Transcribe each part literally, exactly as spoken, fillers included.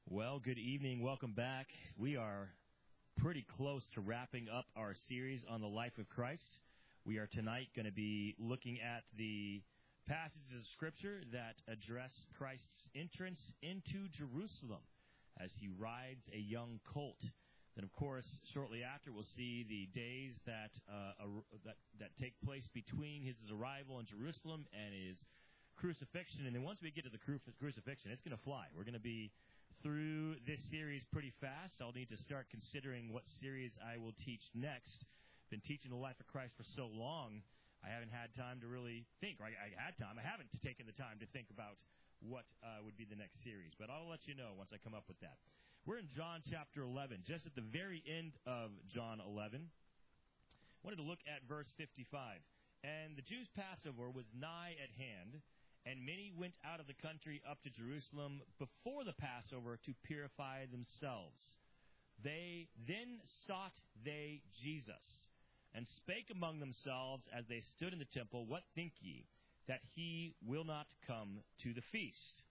Well, good evening. Welcome back. We are pretty close to wrapping up our series on the life of Christ. We are tonight going to be looking at the passages of Scripture that address Christ's entrance into Jerusalem as he rides a young colt. Then, of course, shortly after, we'll see the days that uh, ar- that, that take place between his arrival in Jerusalem and his crucifixion. And then once we get to the cru- crucifixion, it's going to fly. We're going to be through this series pretty fast. I'll need to start considering what series I will teach next. Been teaching the life of Christ for so long, I haven't had time to really think. Or I, I had time. I haven't taken the time to think about what uh, would be the next series. But I'll let you know once I come up with that. We're in John chapter eleven, just at the very end of John eleven. I wanted to look at verse fifty-five. And the Jews' Passover was nigh at hand, and many went out of the country up to Jerusalem before the Passover to purify themselves. They then sought they Jesus, and spake among themselves as they stood in the temple, What think ye, that he will not come to the feast?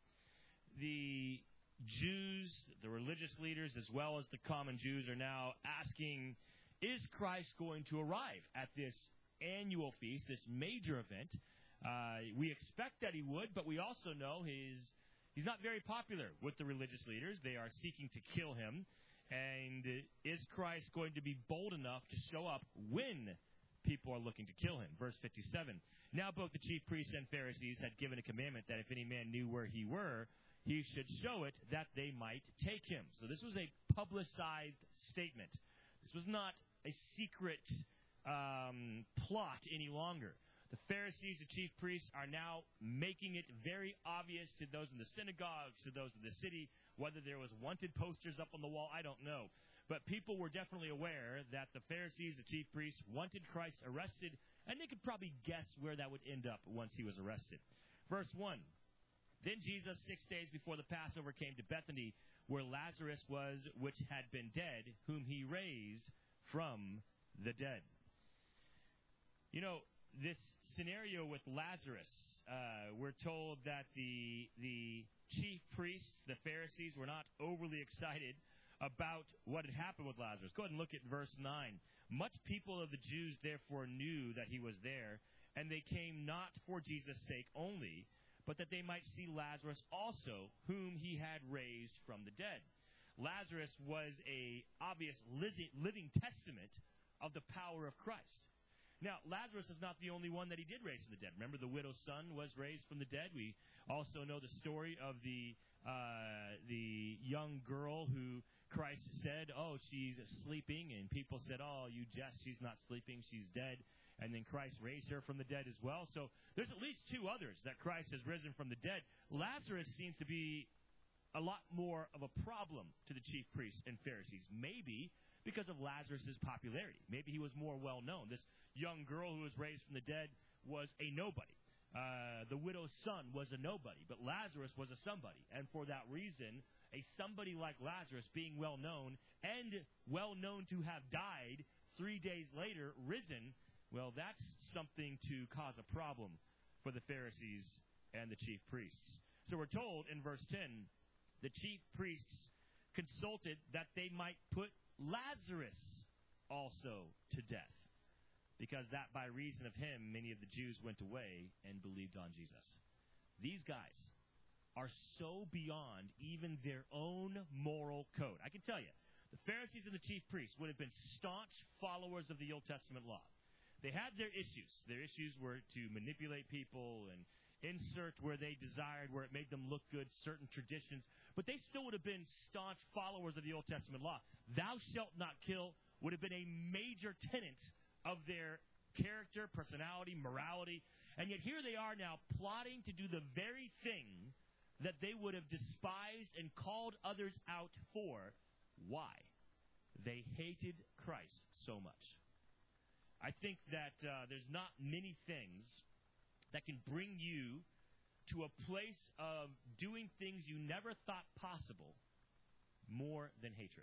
The Jews, the religious leaders, as well as the common Jews, are now asking, is Christ going to arrive at this annual feast, this major event? Uh, we expect that he would, but we also know his, he's not very popular with the religious leaders. They are seeking to kill him. And is Christ going to be bold enough to show up when people are looking to kill him? Verse fifty-seven. Now both the chief priests and Pharisees had given a commandment that if any man knew where he were, he should show it, that they might take him. So this was a publicized statement. This was not a secret um, plot any longer. The Pharisees, the chief priests, are now making it very obvious to those in the synagogues, to those in the city, whether there was wanted posters up on the wall, I don't know. But people were definitely aware that the Pharisees, the chief priests, wanted Christ arrested, and they could probably guess where that would end up once he was arrested. Verse one, Then Jesus, six days before the Passover, came to Bethany, where Lazarus was, which had been dead, whom he raised from the dead. You know, this scenario with Lazarus, uh, we're told that the the chief priests, the Pharisees, were not overly excited about what had happened with Lazarus. Go ahead and look at verse nine. Much people of the Jews therefore knew that he was there, and they came not for Jesus' sake only, but that they might see Lazarus also, whom he had raised from the dead. Lazarus was a obvious living testament of the power of Christ. Now, Lazarus is not the only one that he did raise from the dead. Remember, the widow's son was raised from the dead. We also know the story of the uh, the young girl who Christ said, oh, she's sleeping. And people said, oh, you jest, she's not sleeping, she's dead. And then Christ raised her from the dead as well. So there's at least two others that Christ has risen from the dead. Lazarus seems to be a lot more of a problem to the chief priests and Pharisees. Maybe because of Lazarus' popularity. Maybe he was more well-known. This young girl who was raised from the dead was a nobody. Uh, the widow's son was a nobody, but Lazarus was a somebody. And for that reason, a somebody like Lazarus being well-known and well-known to have died three days later, risen, well, that's something to cause a problem for the Pharisees and the chief priests. So we're told in verse ten, the chief priests consulted that they might put Lazarus also to death, because that by reason of him many of the Jews went away and believed on Jesus. These guys are so beyond even their own moral code. I can tell you, the Pharisees and the chief priests would have been staunch followers of the Old Testament law. They had their issues. Their issues were to manipulate people and insert where they desired, where it made them look good, certain traditions. But they still would have been staunch followers of the Old Testament law. Thou shalt not kill would have been a major tenet of their character, personality, morality. And yet here they are now plotting to do the very thing that they would have despised and called others out for. Why? They hated Christ so much. I think that uh, there's not many things that can bring you to a place of doing things you never thought possible more than hatred.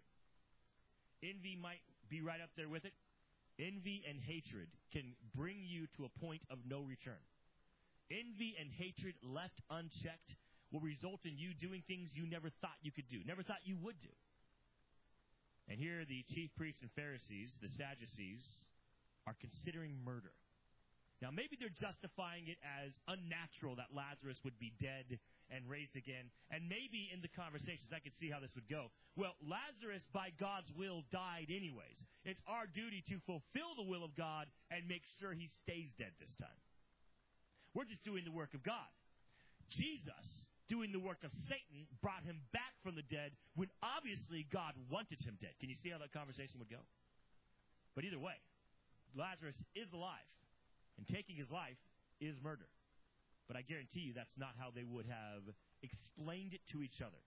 Envy might be right up there with it. Envy and hatred can bring you to a point of no return. Envy and hatred left unchecked will result in you doing things you never thought you could do, never thought you would do. And here the chief priests and Pharisees, the Sadducees, are considering murder. Now, maybe they're justifying it as unnatural that Lazarus would be dead and raised again. And maybe in the conversations, I could see how this would go. Well, Lazarus, by God's will, died anyways. It's our duty to fulfill the will of God and make sure he stays dead this time. We're just doing the work of God. Jesus, doing the work of Satan, brought him back from the dead when obviously God wanted him dead. Can you see how that conversation would go? But either way, Lazarus is alive. And taking his life is murder. But I guarantee you that's not how they would have explained it to each other.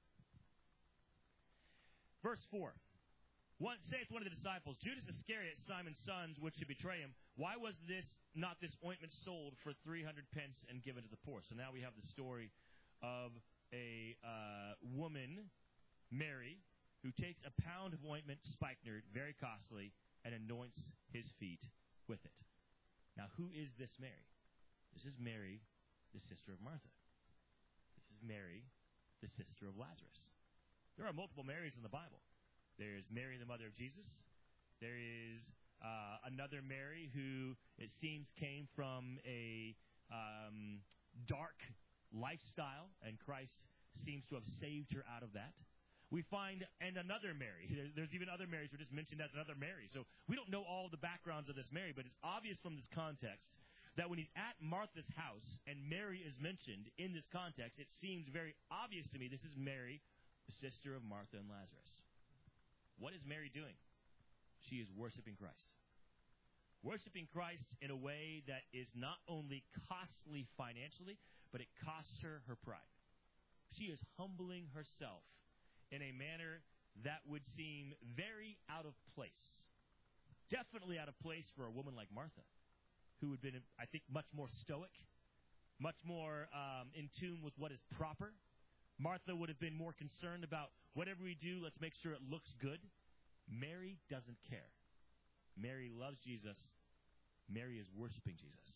Verse four. One, saith one of the disciples, Judas Iscariot, Simon's son, which should betray him, why was this not this ointment sold for three hundred pence and given to the poor? So now we have the story of a uh, woman, Mary, who takes a pound of ointment, spikenard, very costly, and anoints his feet with it. Now, who is this Mary? This is Mary, the sister of Martha. This is Mary, the sister of Lazarus. There are multiple Marys in the Bible. There's Mary, the mother of Jesus. There is uh, another Mary who, it seems, came from a um, dark lifestyle, and Christ seems to have saved her out of that. We find, and another Mary. There's even other Marys who are just mentioned as another Mary. So we don't know all the backgrounds of this Mary, but it's obvious from this context that when he's at Martha's house and Mary is mentioned in this context, it seems very obvious to me this is Mary, the sister of Martha and Lazarus. What is Mary doing? She is worshiping Christ. Worshiping Christ in a way that is not only costly financially, but it costs her her pride. She is humbling herself in a manner that would seem very out of place. Definitely out of place for a woman like Martha, who had been, I think, much more stoic, much more um, in tune with what is proper. Martha would have been more concerned about whatever we do, let's make sure it looks good. Mary doesn't care. Mary loves Jesus. Mary is worshiping Jesus.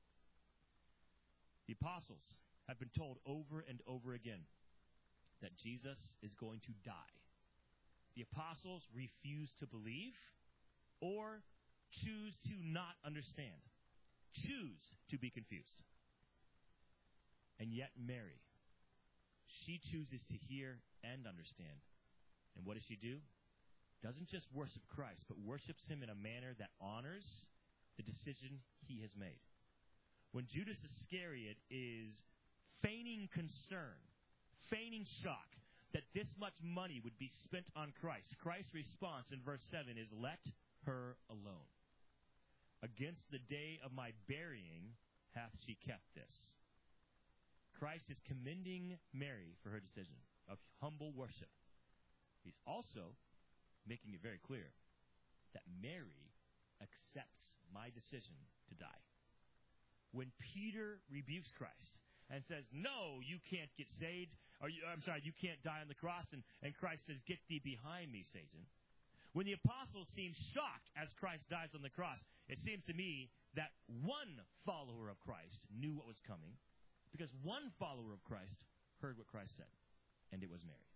The apostles have been told over and over again that Jesus is going to die. The apostles refuse to believe or choose to not understand, choose to be confused. And yet Mary, she chooses to hear and understand. And what does she do? Doesn't just worship Christ, but worships him in a manner that honors the decision he has made. When Judas Iscariot is feigning concern, feigning shock that this much money would be spent on Christ, Christ's response in verse seven is, let her alone. Against the day of my burying hath she kept this. Christ is commending Mary for her decision of humble worship. He's also making it very clear that Mary accepts my decision to die. When Peter rebukes Christ and says, no, you can't get saved, or you, I'm sorry, you can't die on the cross, and, and Christ says, get thee behind me, Satan. When the apostles seem shocked as Christ dies on the cross, it seems to me that one follower of Christ knew what was coming, because one follower of Christ heard what Christ said, and it was Mary.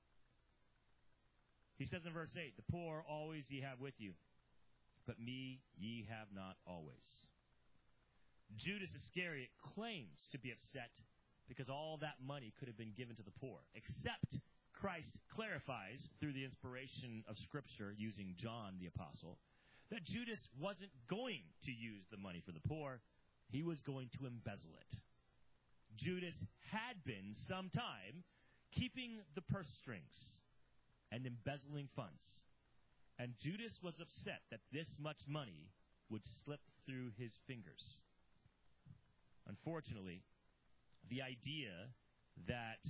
He says in verse eight, the poor always ye have with you, but me ye have not always. Judas Iscariot claims to be upset because all that money could have been given to the poor, except Christ clarifies through the inspiration of Scripture using John the Apostle that Judas wasn't going to use the money for the poor. He was going to embezzle it. Judas had been sometime keeping the purse strings and embezzling funds. And Judas was upset that this much money would slip through his fingers. Unfortunately, the idea that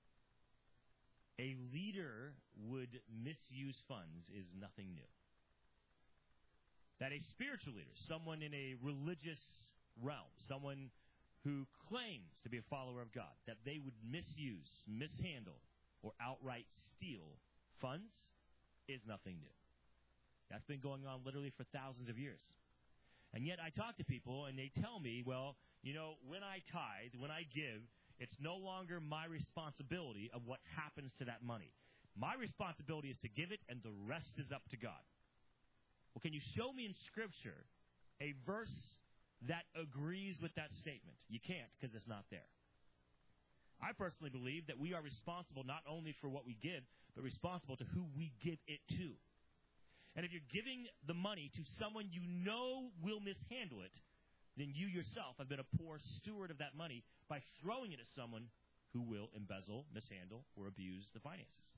a leader would misuse funds is nothing new. That a spiritual leader, someone in a religious realm, someone who claims to be a follower of God, that they would misuse, mishandle, or outright steal funds is nothing new. That's been going on literally for thousands of years. And yet I talk to people and they tell me, well, you know, when I tithe, when I give, It's no longer my responsibility of what happens to that money. My responsibility is to give it, and the rest is up to God. Well, can you show me in Scripture a verse that agrees with that statement? You can't, because it's not there. I personally believe that we are responsible not only for what we give, but responsible to who we give it to. And if you're giving the money to someone you know will mishandle it, then you yourself have been a poor steward of that money by throwing it at someone who will embezzle, mishandle, or abuse the finances.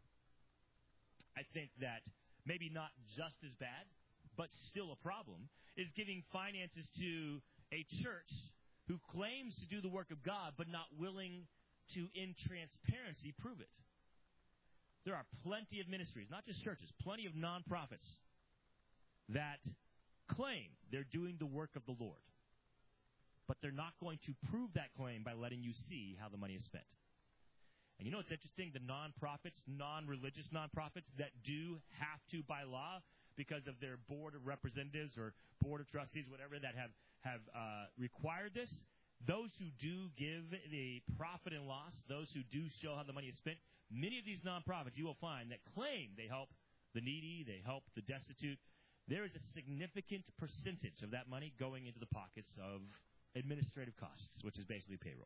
I think that maybe not just as bad, but still a problem, is giving finances to a church who claims to do the work of God, but not willing to, in transparency, prove it. There are plenty of ministries, not just churches, plenty of nonprofits that claim they're doing the work of the Lord. But they're not going to prove that claim by letting you see how the money is spent. And you know what's interesting? The nonprofits, non-religious nonprofits that do have to, by law, because of their board of representatives or board of trustees, whatever, that have, have uh, required this, those who do give the profit and loss, those who do show how the money is spent, many of these nonprofits you will find that claim they help the needy, they help the destitute. There is a significant percentage of that money going into the pockets of administrative costs, which is basically payroll.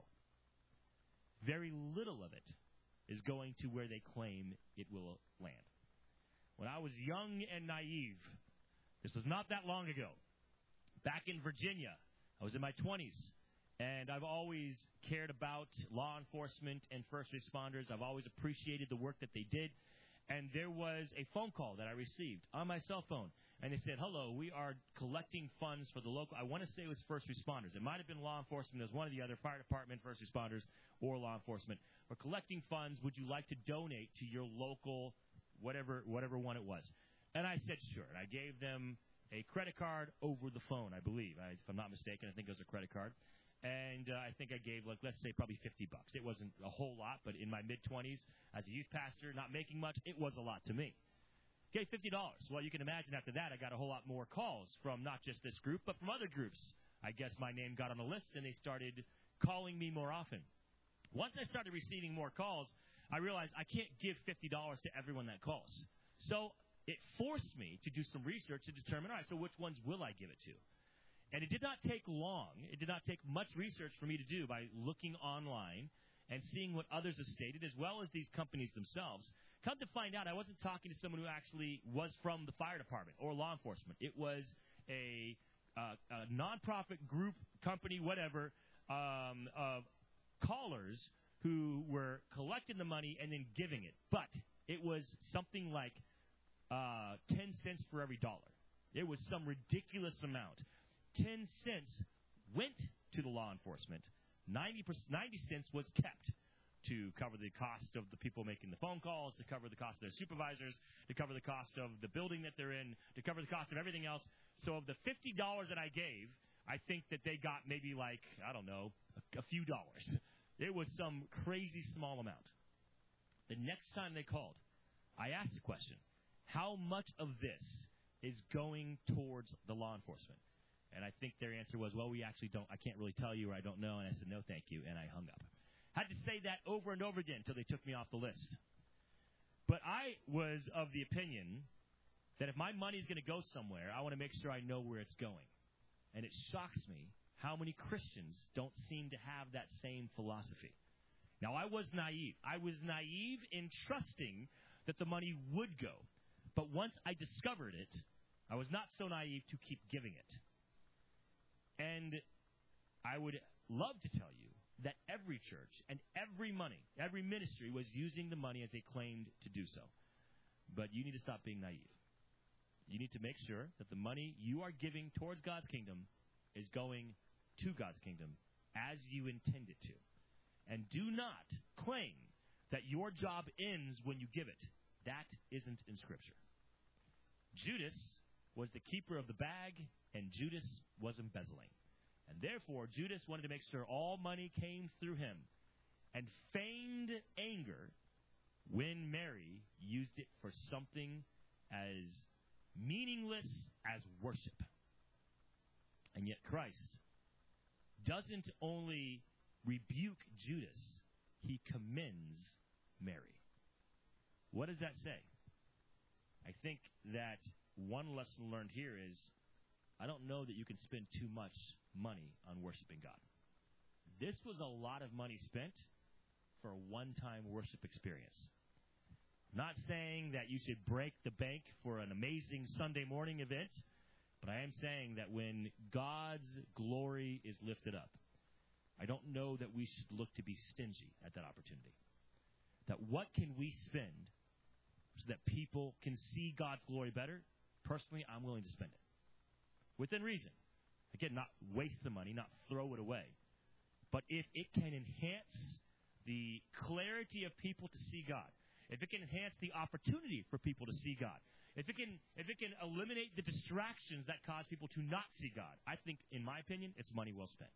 Very little of it is going to where they claim it will land. When I was young and naive, this was not that long ago, back in Virginia, I was in my twenties, and I've always cared about law enforcement and first responders. I've always appreciated the work that they did. And there was a phone call that I received on my cell phone. And they said, hello, we are collecting funds for the local. I want to say it was first responders. It might have been law enforcement. It was one of the other, fire department, first responders, or law enforcement. We're collecting funds. Would you like to donate to your local, whatever, whatever one it was? And I said, sure. And I gave them a credit card over the phone, I believe. I, if I'm not mistaken, I think it was a credit card. And uh, I think I gave, like, let's say probably fifty bucks. It wasn't a whole lot, but in my mid-twenties, as a youth pastor, not making much, it was a lot to me. Gave fifty dollars. Well, you can imagine after that, I got a whole lot more calls from not just this group, but from other groups. I guess my name got on the list, and they started calling me more often. Once I started receiving more calls, I realized I can't give fifty dollars to everyone that calls. So it forced me to do some research to determine, all right, so which ones will I give it to? And it did not take long. It did not take much research for me to do by looking online and seeing what others have stated, as well as these companies themselves. Come to find out, I wasn't talking to someone who actually was from the fire department or law enforcement. It was a, uh, a nonprofit group, company, whatever, um, of callers who were collecting the money and then giving it. But it was something like uh, ten cents for every dollar. It was some ridiculous amount. ten cents went to the law enforcement. ninety, ninety cents was kept to cover the cost of the people making the phone calls, to cover the cost of their supervisors, to cover the cost of the building that they're in, to cover the cost of everything else. So of the fifty dollars that I gave, I think that they got maybe like, I don't know, a, a few dollars. It was some crazy small amount. The next time they called, I asked the question, how much of this is going towards the law enforcement? And I think their answer was, well, we actually don't, I can't really tell you, or I don't know. And I said, no, thank you. And I hung up. Had to say that over and over again until they took me off the list. But I was of the opinion that if my money is going to go somewhere, I want to make sure I know where it's going. And it shocks me how many Christians don't seem to have that same philosophy. Now, I was naive. I was naive in trusting that the money would go. But once I discovered it, I was not so naive to keep giving it. And I would love to tell you that every church and every money, every ministry was using the money as they claimed to do so. But you need to stop being naive. You need to make sure that the money you are giving towards God's kingdom is going to God's kingdom as you intend it to. And do not claim that your job ends when you give it. That isn't in Scripture. Judas was the keeper of the bag, and Judas was embezzling. And therefore, Judas wanted to make sure all money came through him and feigned anger when Mary used it for something as meaningless as worship. And yet Christ doesn't only rebuke Judas, he commends Mary. What does that say? I think that one lesson learned here is, I don't know that you can spend too much money on worshiping God. This was a lot of money spent for a one-time worship experience. I'm not saying that you should break the bank for an amazing Sunday morning event, but I am saying that when God's glory is lifted up, I don't know that we should look to be stingy at that opportunity. That what can we spend so that people can see God's glory better? Personally, I'm willing to spend it. Within reason. Again, not waste the money, not throw it away. But if it can enhance the clarity of people to see God, if it can enhance the opportunity for people to see God, if it can if it can eliminate the distractions that cause people to not see God, I think, in my opinion, it's money well spent.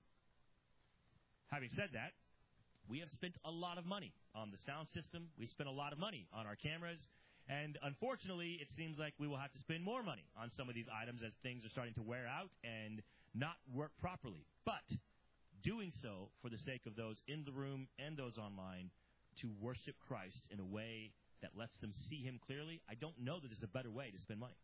Having said that, we have spent a lot of money on the sound system. We spent a lot of money on our cameras. And unfortunately, it seems like we will have to spend more money on some of these items as things are starting to wear out and not work properly. But doing so for the sake of those in the room and those online to worship Christ in a way that lets them see him clearly, I don't know that there's a better way to spend money.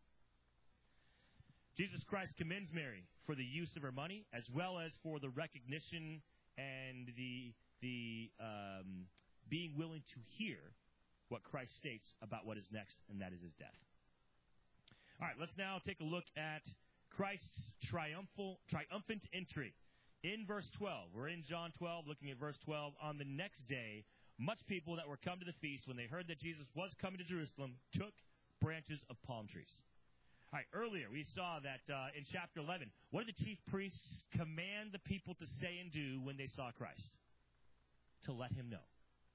Jesus Christ commends Mary for the use of her money as well as for the recognition and the the um, being willing to hear what Christ states about what is next, and that is his death. All right, let's now take a look at Christ's triumphal, triumphant entry. In verse twelve, we're in John twelve, looking at verse twelve. On the next day, much people that were come to the feast, when they heard that Jesus was coming to Jerusalem, took branches of palm trees. All right, earlier we saw that uh, in chapter eleven, what did the chief priests command the people to say and do when they saw Christ? To let him know.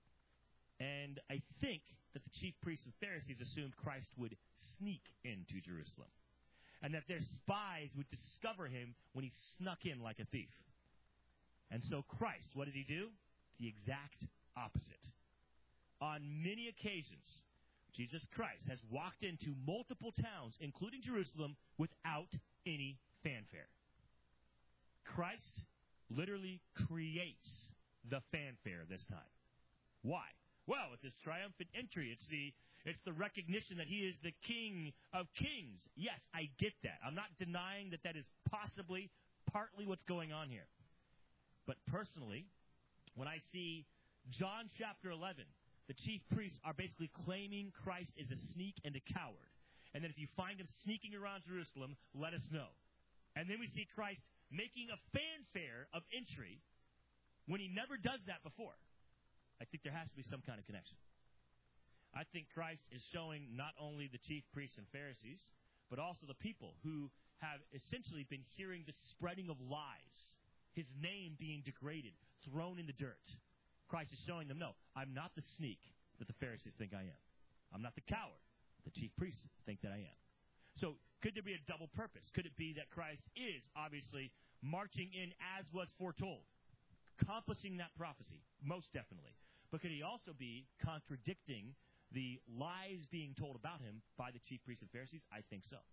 And I think that the chief priests and Pharisees assumed Christ would sneak into Jerusalem. And that their spies would discover him when he snuck in like a thief. And so Christ, what does he do? The exact opposite. On many occasions, Jesus Christ has walked into multiple towns, including Jerusalem, without any fanfare. Christ literally creates the fanfare this time. Why? Well, it's his triumphant entry. It's the it's the recognition that he is the King of Kings. Yes, I get that. I'm not denying that that is possibly partly what's going on here. But personally, when I see John chapter eleven, the chief priests are basically claiming Christ is a sneak and a coward. And that if you find him sneaking around Jerusalem, let us know. And then we see Christ making a fanfare of entry when he never does that before. I think there has to be some kind of connection. I think Christ is showing not only the chief priests and Pharisees, but also the people who have essentially been hearing the spreading of lies, his name being degraded, thrown in the dirt. Christ is showing them, no, I'm not the sneak that the Pharisees think I am. I'm not the coward the chief priests think that I am. So could there be a double purpose? Could it be that Christ is obviously marching in as was foretold, accomplishing that prophecy? Most definitely. But could he also be contradicting the lies being told about him by the chief priests and Pharisees? I think so.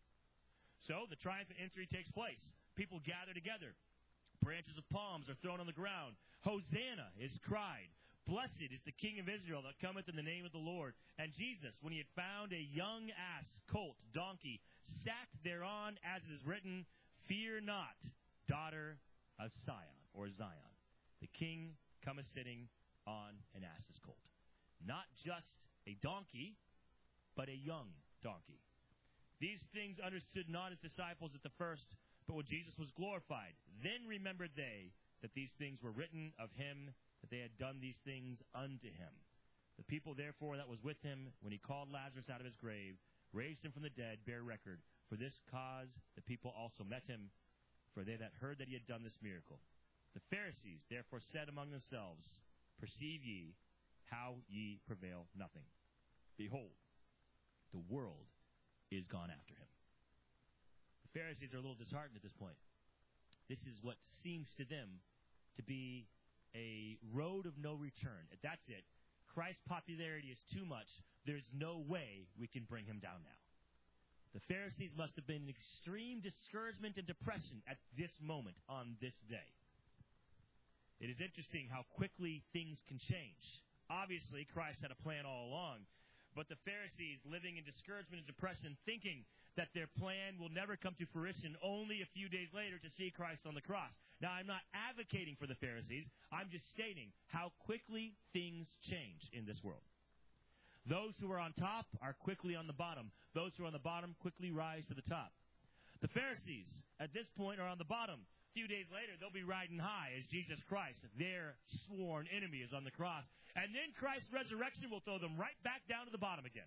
So the triumphant entry takes place. People gather together. Branches of palms are thrown on the ground. Hosanna is cried. Blessed is the King of Israel that cometh in the name of the Lord. And Jesus, when he had found a young ass, colt, donkey, sat thereon, as it is written, Fear not, daughter of Sion, or Zion. The King cometh sitting on an ass's colt. Not just a donkey, but a young donkey. These things understood not his disciples at the first, but when Jesus was glorified, then remembered they that these things were written of him, that they had done these things unto him. The people, therefore, that was with him, when he called Lazarus out of his grave, raised him from the dead, bear record. For this cause the people also met him, for they that heard that he had done this miracle. The Pharisees therefore said among themselves, Perceive ye how ye prevail nothing. Behold, the world is gone after him. The Pharisees are a little disheartened at this point. This is what seems to them to be a road of no return. That's it. Christ's popularity is too much. There's no way we can bring him down now. The Pharisees must have been in extreme discouragement and depression at this moment on this day. It is interesting how quickly things can change. Obviously, Christ had a plan all along, but the Pharisees, living in discouragement and depression, thinking that their plan will never come to fruition only a few days later to see Christ on the cross. Now, I'm not advocating for the Pharisees. I'm just stating how quickly things change in this world. Those who are on top are quickly on the bottom. Those who are on the bottom quickly rise to the top. The Pharisees, at this point, are on the bottom. A few days later, they'll be riding high as Jesus Christ, their sworn enemy, is on the cross. And then Christ's resurrection will throw them right back down to the bottom again.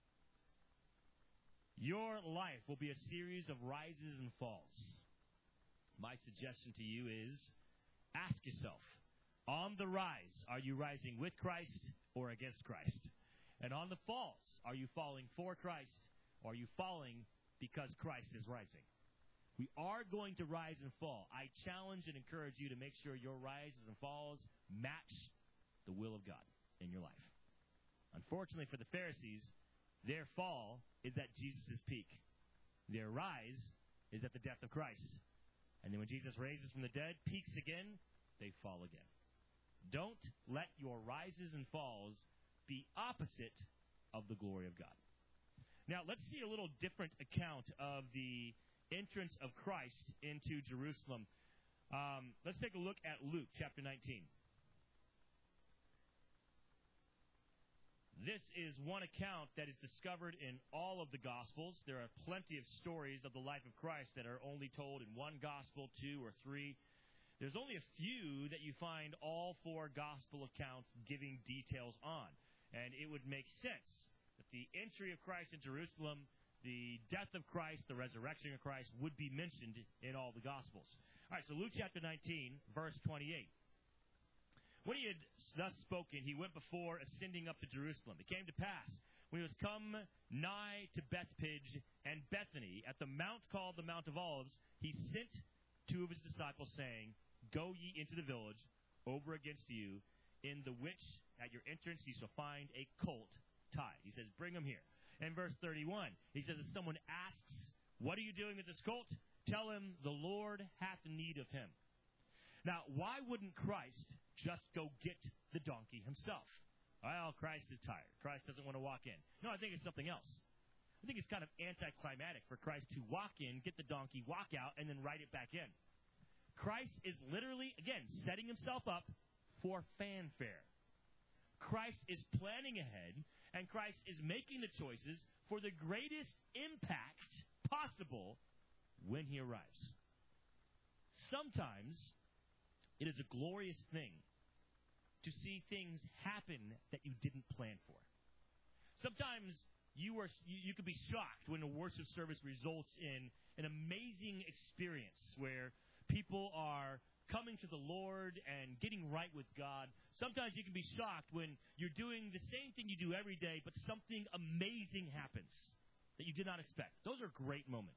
Your life will be a series of rises and falls. My suggestion to you is, ask yourself, on the rise, are you rising with Christ or against Christ? And on the falls, are you falling for Christ or are you falling because Christ is rising? We are going to rise and fall. I challenge and encourage you to make sure your rises and falls match the will of God in your life. Unfortunately for the Pharisees, their fall is at Jesus' peak. Their rise is at the death of Christ. And then when Jesus raises from the dead, peaks again, they fall again. Don't let your rises and falls be opposite of the glory of God. Now, let's see a little different account of the entrance of Christ into Jerusalem. Um, let's take a look at Luke chapter nineteen. This is one account that is discovered in all of the Gospels. There are plenty of stories of the life of Christ that are only told in one Gospel, two, or three. There's only a few that you find all four Gospel accounts giving details on. And it would make sense that the entry of Christ in Jerusalem, the death of Christ, the resurrection of Christ would be mentioned in all the Gospels. All right, so Luke chapter nineteen, verse twenty-eight. When he had thus spoken, he went before, ascending up to Jerusalem. It came to pass, when he was come nigh to Bethphage and Bethany, at the mount called the Mount of Olives, he sent two of his disciples, saying, Go ye into the village over against you, in the which at your entrance ye shall find a colt tied. He says, bring him here. In verse thirty-one, he says, if someone asks, what are you doing with this colt? Tell him the Lord hath need of him. Now, why wouldn't Christ just go get the donkey himself? Well, Christ is tired. Christ doesn't want to walk in. No, I think it's something else. I think it's kind of anticlimactic for Christ to walk in, get the donkey, walk out, and then ride it back in. Christ is literally, again, setting himself up for fanfare. Christ is planning ahead, and Christ is making the choices for the greatest impact possible when he arrives. Sometimes it is a glorious thing to see things happen that you didn't plan for. Sometimes you are you, you could be shocked when a worship service results in an amazing experience where people are coming to the Lord and getting right with God. Sometimes you can be shocked when you're doing the same thing you do every day, but something amazing happens that you did not expect. Those are great moments.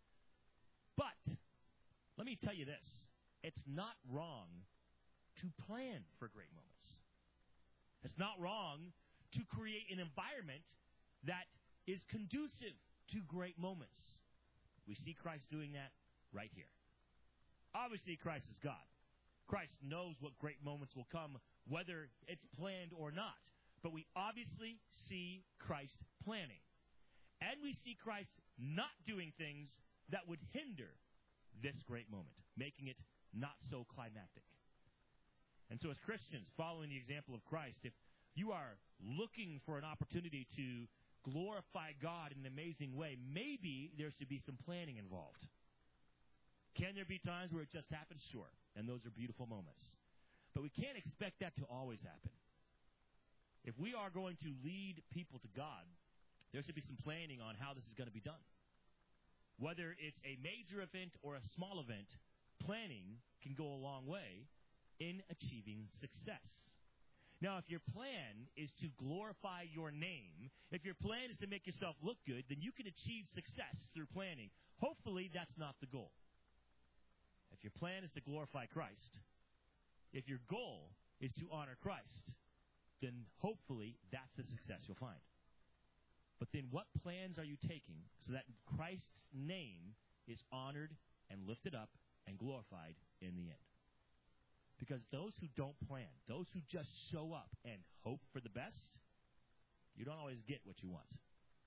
But let me tell you this. It's not wrong to plan for great moments. It's not wrong to create an environment that is conducive to great moments. We see Christ doing that right here. Obviously, Christ is God. Christ knows what great moments will come, whether it's planned or not. But we obviously see Christ planning. And we see Christ not doing things that would hinder this great moment, making it not so climactic. And so as Christians, following the example of Christ, if you are looking for an opportunity to glorify God in an amazing way, maybe there should be some planning involved. Can there be times where it just happens? Sure. And those are beautiful moments. But we can't expect that to always happen. If we are going to lead people to God, there should be some planning on how this is going to be done. Whether it's a major event or a small event, planning can go a long way in achieving success. Now, if your plan is to glorify your name, if your plan is to make yourself look good, then you can achieve success through planning. Hopefully, that's not the goal. If your plan is to glorify Christ, if your goal is to honor Christ, then hopefully that's the success you'll find. But then what plans are you taking so that Christ's name is honored and lifted up and glorified in the end? Because those who don't plan, those who just show up and hope for the best, you don't always get what you want.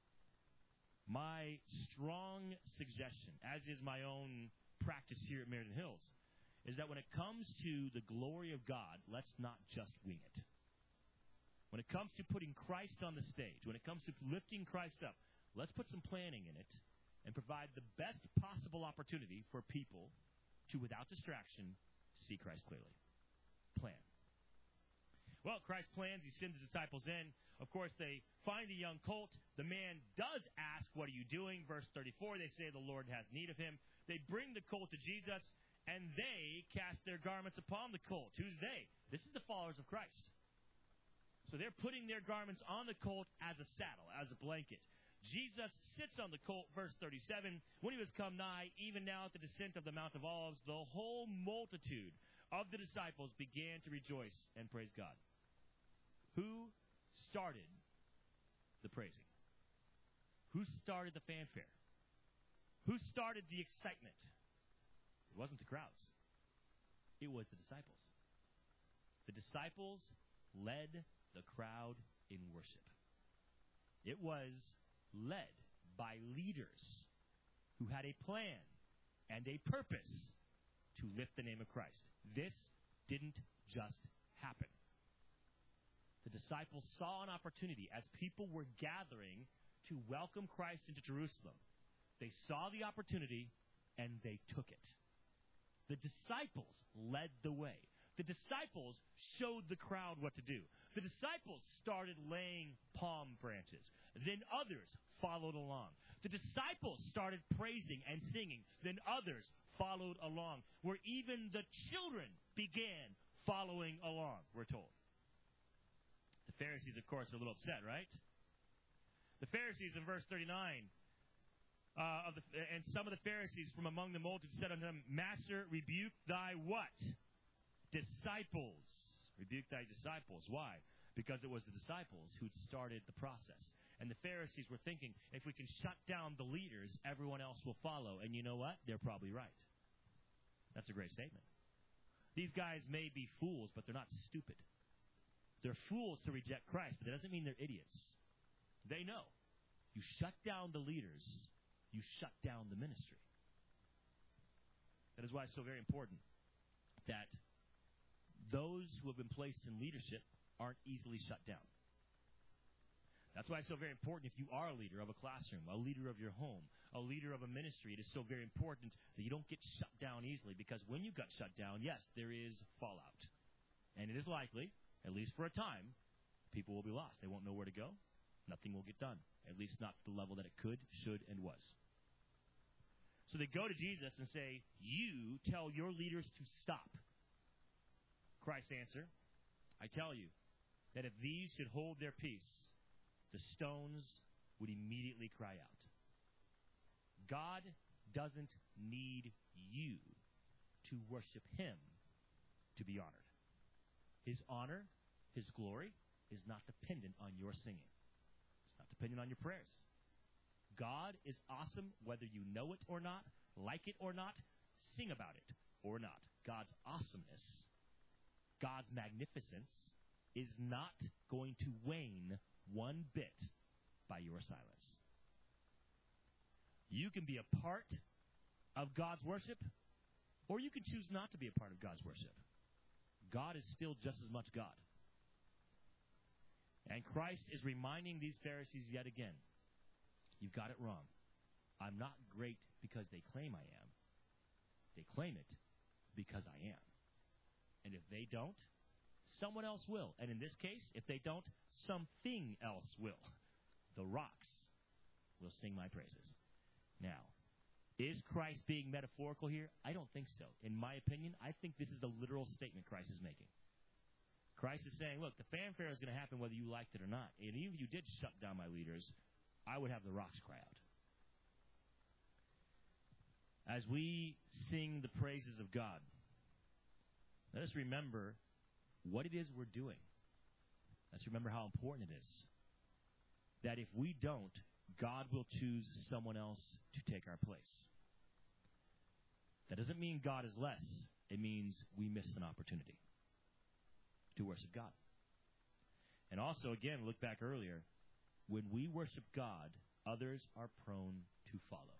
My strong suggestion, as is my own practice here at Meriden Hills, is that when it comes to the glory of God, let's not just wing it. When it comes to putting Christ on the stage, when it comes to lifting Christ up, let's put some planning in it and provide the best possible opportunity for people to, without distraction, see Christ clearly. Plan. Well, Christ plans. He sends his disciples in. Of course, they find a young colt. The man does ask, what are you doing? Verse thirty-four, they say the Lord has need of him. They bring the colt to Jesus, and they cast their garments upon the colt. Who's they? This is the followers of Christ. So they're putting their garments on the colt as a saddle, as a blanket. Jesus sits on the colt, verse thirty-seven. When he was come nigh, even now at the descent of the Mount of Olives, the whole multitude of the disciples began to rejoice and praise God. Who started the praising? Who started the fanfare? Who started the excitement? It wasn't the crowds. It was the disciples. The disciples led the crowd in worship. It was led by leaders who had a plan and a purpose to lift the name of Christ. This didn't just happen. The disciples saw an opportunity as people were gathering to welcome Christ into Jerusalem. They saw the opportunity and they took it. The disciples led the way. The disciples showed the crowd what to do. The disciples started laying palm branches. Then others followed along. The disciples started praising and singing. Then others followed along, where even the children began following along, we're told. The Pharisees, of course, are a little upset, right? The Pharisees in verse thirty-nine, uh, of the, and some of the Pharisees from among the multitude said unto him, Master, rebuke thy what? Disciples. Rebuke thy disciples. Why? Because it was the disciples who'd started the process. And the Pharisees were thinking, if we can shut down the leaders, everyone else will follow. And you know what? They're probably right. That's a great statement. These guys may be fools, but they're not stupid. They're fools to reject Christ, but that doesn't mean they're idiots. They know. You shut down the leaders, you shut down the ministry. That is why it's so very important that those who have been placed in leadership aren't easily shut down. That's why it's so very important if you are a leader of a classroom, a leader of your home, a leader of a ministry, it is so very important that you don't get shut down easily, because when you got shut down, yes, there is fallout. And it is likely, at least for a time, people will be lost. They won't know where to go. Nothing will get done, at least not to the level that it could, should, and was. So they go to Jesus and say, you tell your leaders to stop. Christ's answer, I tell you that if these should hold their peace, the stones would immediately cry out. God doesn't need you to worship him to be honored. His honor, his glory, is not dependent on your singing. It's not dependent on your prayers. God is awesome whether you know it or not, like it or not, sing about it or not. God's awesomeness, God's magnificence, is not going to wane one bit by your silence. You can be a part of God's worship, or you can choose not to be a part of God's worship. God is still just as much God. And Christ is reminding these Pharisees yet again, you've got it wrong. I'm not great because they claim I am. They claim it because I am. And if they don't, someone else will. And in this case, if they don't, something else will. The rocks will sing my praises. Now, is Christ being metaphorical here? I don't think so. In my opinion, I think this is the literal statement Christ is making. Christ is saying, look, the fanfare is going to happen whether you liked it or not. And even if you did shut down my leaders, I would have the rocks cry out. As we sing the praises of God, let us remember what it is we're doing. Let's remember how important it is that if we don't, God will choose someone else to take our place. That doesn't mean God is less. it means we missed an opportunity to worship God. And also, again, look back earlier, when we worship God, others are prone to follow.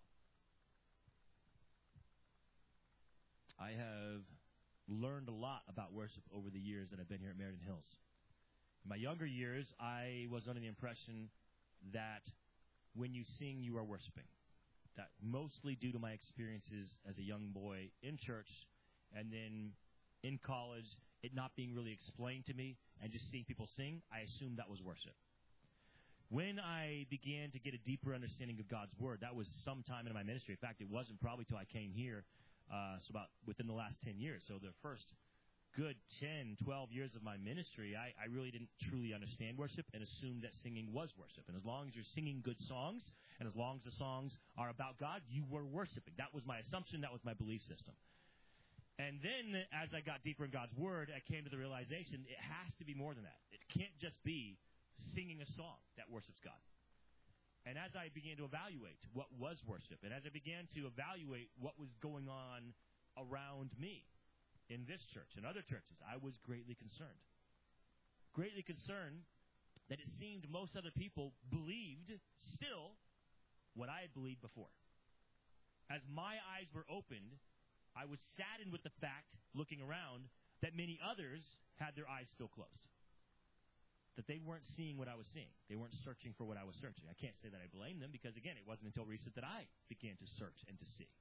I have learned a lot about worship over the years that I've been here at Meriden Hills. In my younger years, I was under the impression that when you sing, you are worshiping. That mostly due to my experiences as a young boy in church and then in college, it not being really explained to me and just seeing people sing, I assumed that was worship. When I began to get a deeper understanding of God's Word, that was sometime in my ministry. In fact, it wasn't probably till I came here, uh, so about within the last ten years. So the first good ten, twelve years of my ministry, I, I really didn't truly understand worship and assumed that singing was worship. And as long as you're singing good songs, and as long as the songs are about God, you were worshiping. That was my assumption. That was my belief system. And then as I got deeper in God's Word, I came to the realization it has to be more than that. It can't just be singing a song that worships God. And as I began to evaluate what was worship, and as I began to evaluate what was going on around me in this church and other churches, I was greatly concerned. Greatly concerned that it seemed most other people believed still what I had believed before. As my eyes were opened, I was saddened with the fact, looking around, that many others had their eyes still closed. That they weren't seeing what I was seeing. They weren't searching for what I was searching. I can't say that I blame them because, again, it wasn't until recent that I began to search and to see.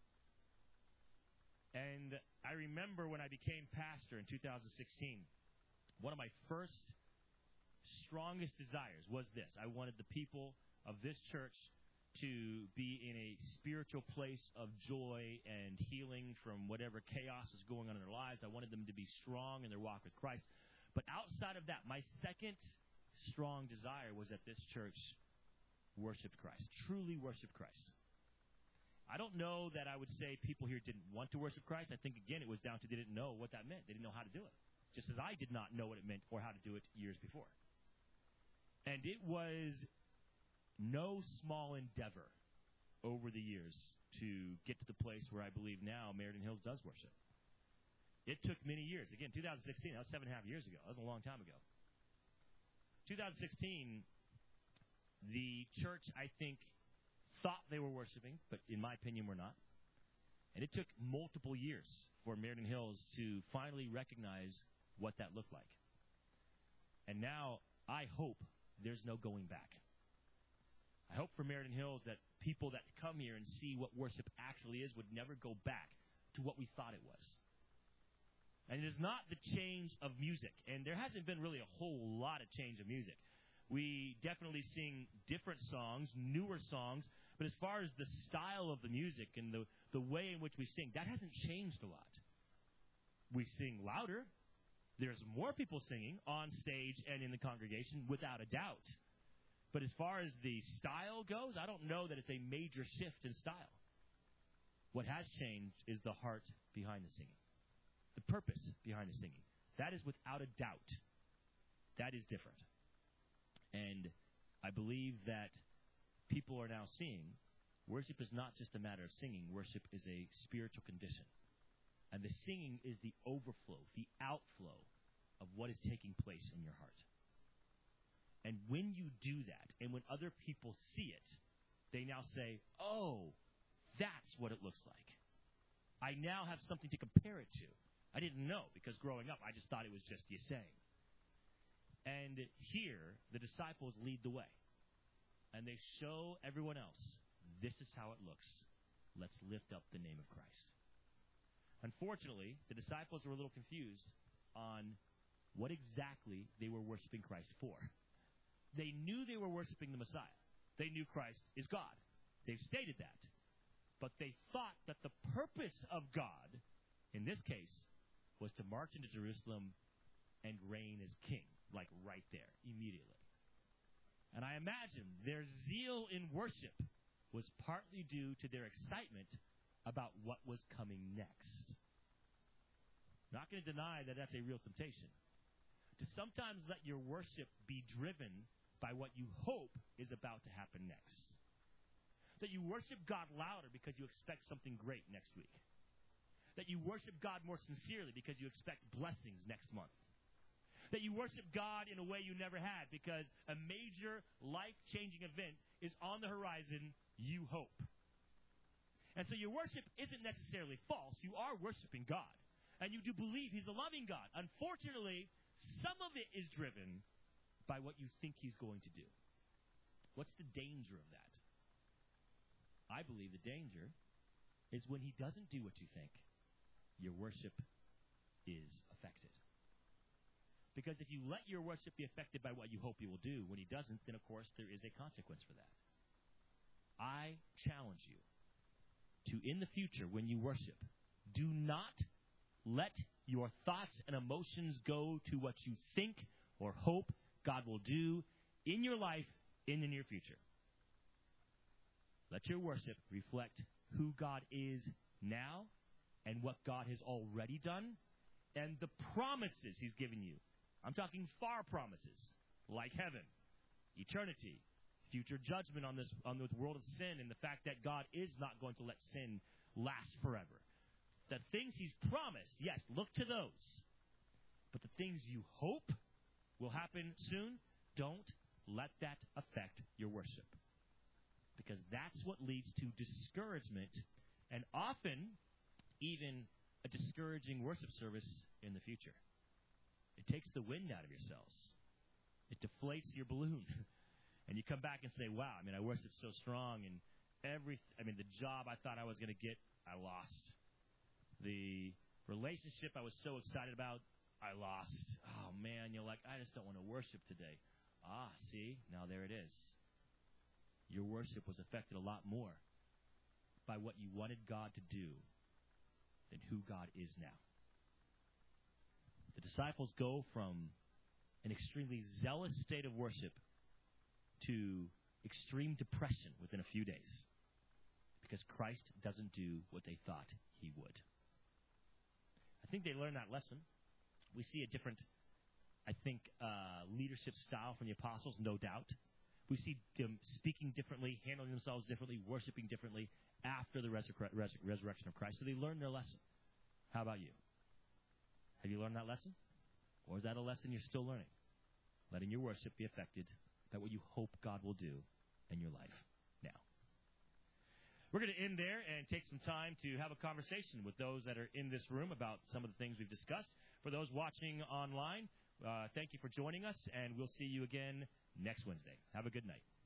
And I remember when I became pastor in two thousand sixteen, one of my first strongest desires was this. I wanted the people of this church to be in a spiritual place of joy and healing from whatever chaos is going on in their lives. I wanted them to be strong in their walk with Christ. But outside of that, my second strong desire was that this church worshiped Christ, truly worshiped Christ. I don't know that I would say people here didn't want to worship Christ. I think, again, it was down to they didn't know what that meant. They didn't know how to do it, just as I did not know what it meant or how to do it years before. And it was no small endeavor over the years to get to the place where I believe now Meriden Hills does worship. It took many years. Again, two thousand sixteen, that was seven and a half years ago. That was a long time ago. two thousand sixteen, the church, I think, thought they were worshiping, but in my opinion, were not. And it took multiple years for Meriden Hills to finally recognize what that looked like. And now, I hope there's no going back. I hope for Meriden Hills that people that come here and see what worship actually is would never go back to what we thought it was. And it is not the change of music. And there hasn't been really a whole lot of change of music. We definitely sing different songs, newer songs. But as far as the style of the music and the, the way in which we sing, that hasn't changed a lot. We sing louder. There's more people singing on stage and in the congregation, without a doubt. But as far as the style goes, I don't know that it's a major shift in style. What has changed is the heart behind the singing. The purpose behind the singing. That is without a doubt. That is different. And I believe that people are now seeing worship is not just a matter of singing. Worship is a spiritual condition. And the singing is the overflow, the outflow of what is taking place in your heart. And when you do that, and when other people see it, they now say, oh, that's what it looks like. I now have something to compare it to. I didn't know, because growing up, I just thought it was just you saying. And here, the disciples lead the way. And they show everyone else, this is how it looks. Let's lift up the name of Christ. Unfortunately, the disciples were a little confused on what exactly they were worshiping Christ for. They knew they were worshiping the Messiah. They knew Christ is God. They've stated that. But they thought that the purpose of God, in this case, was to march into Jerusalem and reign as king, like right there, immediately. And I imagine their zeal in worship was partly due to their excitement about what was coming next. Not going to deny that that's a real temptation. To sometimes let your worship be driven by what you hope is about to happen next. That you worship God louder because you expect something great next week. that you worship God more sincerely because you expect blessings next month. That you worship God in a way you never had because a major life-changing event is on the horizon, you hope. And so your worship isn't necessarily false. You are worshiping God. And you do believe He's a loving God. Unfortunately, some of it is driven by what you think He's going to do. What's the danger of that? I believe the danger is when He doesn't do what you think, your worship is affected. Because if you let your worship be affected by what you hope He will do, when He doesn't, then of course there is a consequence for that. I challenge you to, in the future, when you worship, do not let your thoughts and emotions go to what you think or hope God will do in your life in the near future. Let your worship reflect who God is now and what God has already done and the promises He's given you. I'm talking far promises, like heaven, eternity, future judgment on this on this world of sin, and the fact that God is not going to let sin last forever. The things He's promised, yes, look to those. But the things you hope will happen soon, don't let that affect your worship. Because that's what leads to discouragement and often even a discouraging worship service in the future. It takes the wind out of your sails. It deflates your balloon. And you come back and say, wow, I mean, I worshiped so strong, and every, I mean, the job I thought I was going to get, I lost. The relationship I was so excited about, I lost. Oh, man, you're like, I just don't want to worship today. Ah, see, now there it is. Your worship was affected a lot more by what you wanted God to do than who God is now. The disciples go from an extremely zealous state of worship to extreme depression within a few days because Christ doesn't do what they thought He would. I think they learned that lesson. We see a different, I think, uh, leadership style from the apostles, no doubt. We see them speaking differently, handling themselves differently, worshiping differently after the resur- res- resurrection of Christ. So they learned their lesson. How about you? Have you learned that lesson? Or is that a lesson you're still learning? Letting your worship be affected by what you hope God will do in your life now. We're going to end there and take some time to have a conversation with those that are in this room about some of the things we've discussed. For those watching online, uh, thank you for joining us, and we'll see you again next Wednesday. Have a good night.